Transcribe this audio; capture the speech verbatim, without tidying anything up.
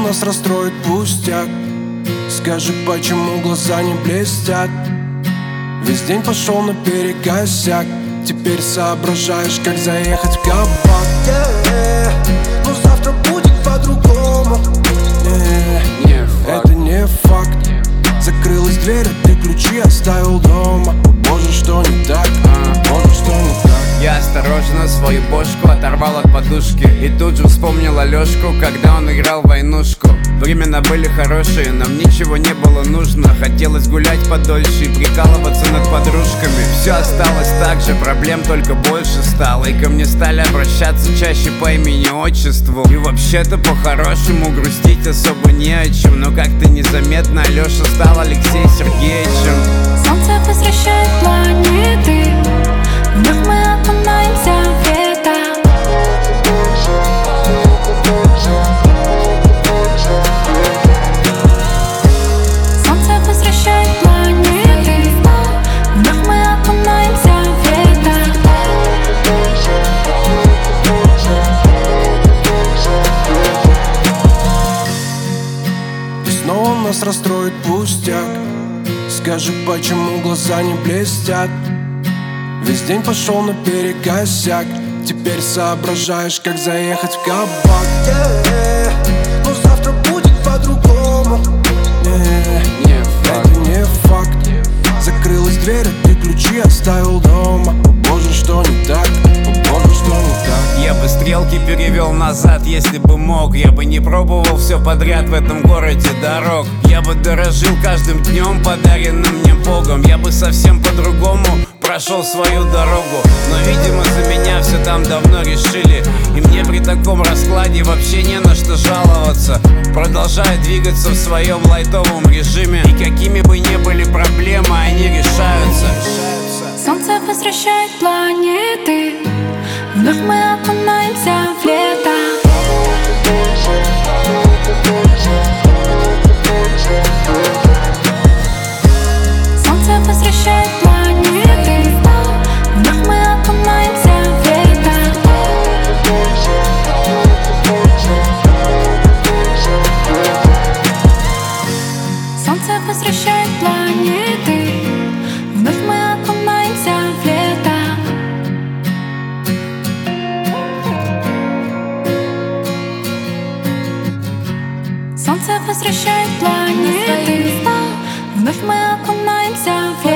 нас расстроит пустяк. Скажи, почему глаза не блестят? Весь день пошел наперекосяк. Теперь соображаешь, как заехать в кабак. yeah. Но завтра будет по-другому. yeah. Не факт. Это не факт. Закрылась дверь, а ты ключи оставил дома. О боже, что не так? О боже, что не так? Я осторожно свою бошку оторвал от подушки и тут же вспомнил Алёшку, когда он играл в войнушку. Времена были хорошие, нам ничего не было нужно. Хотелось гулять подольше и прикалываться над подружками. Все осталось так же, проблем только больше стало. И ко мне стали обращаться чаще по имени-отчеству. И вообще-то по-хорошему грустить особо не о чем. Но как-то незаметно Алёша стал Алексеем Сергеевичем. Солнце возвращает планеты, вновь мы окунаемся в лето. Солнце возвращает планеты, вновь мы окунаемся в лето. И снова нас расстроит пустяк. Скажи, почему глаза не блестят? Весь день пошел наперекосяк. Теперь соображаешь, как заехать в кабак. yeah. Но завтра будет по-другому. yeah. Не факт. Это не факт. Закрылась дверь, а ты ключи оставил дома. О боже, что не так? О боже, что не так? Я бы стрелки перевел назад, если бы мог. Я бы не пробовал все подряд в этом городе дорог. Я бы дорожил каждым днем, подаренным мне Богом. Я бы совсем по-другому прошел свою дорогу. Но, видимо, за меня все там давно решили. И мне при таком раскладе вообще не на что жаловаться. Продолжаю двигаться в своем лайтовом режиме. И какими бы ни были проблемы, они решаются. Солнце возвращает планеты, вновь мы окунаемся в лето. Солнце возвращает планеты, вновь мы окунаемся в лето. Солнце возвращает планеты, вновь мы окунаемся в лето. Солнце возвращает планеты, вновь мы окунаемся в лето.